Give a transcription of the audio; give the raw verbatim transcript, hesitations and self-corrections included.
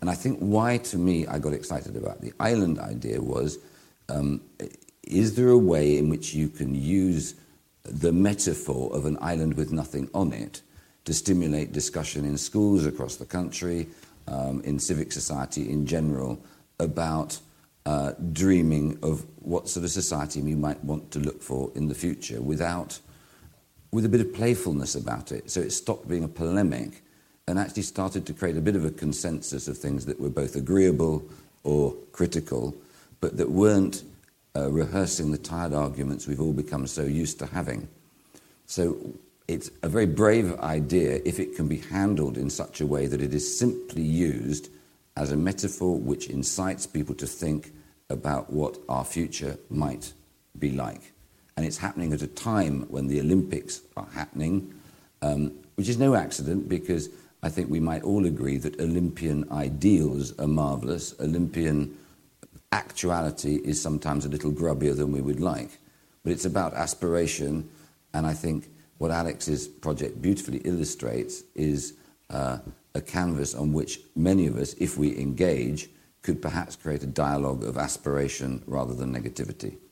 And I think why, to me, I got excited about the island idea was, um, is there a way in which you can use the metaphor of an island with nothing on it to stimulate discussion in schools across the country, um, in civic society in general, about uh, dreaming of what sort of society we might want to look for in the future without, with a bit of playfulness about it. So it stopped being a polemic and actually started to create a bit of a consensus of things that were both agreeable or critical, but that weren't uh, rehearsing the tired arguments we've all become so used to having. So it's a very brave idea if it can be handled in such a way that it is simply used as a metaphor which incites people to think about what our future might be like. And it's happening at a time when the Olympics are happening, um, which is no accident, because I think we might all agree that Olympian ideals are marvellous. Olympian actuality is sometimes a little grubbier than we would like. But it's about aspiration, and I think what Alex's project beautifully illustrates is uh, a canvas on which many of us, if we engage, could perhaps create a dialogue of aspiration rather than negativity.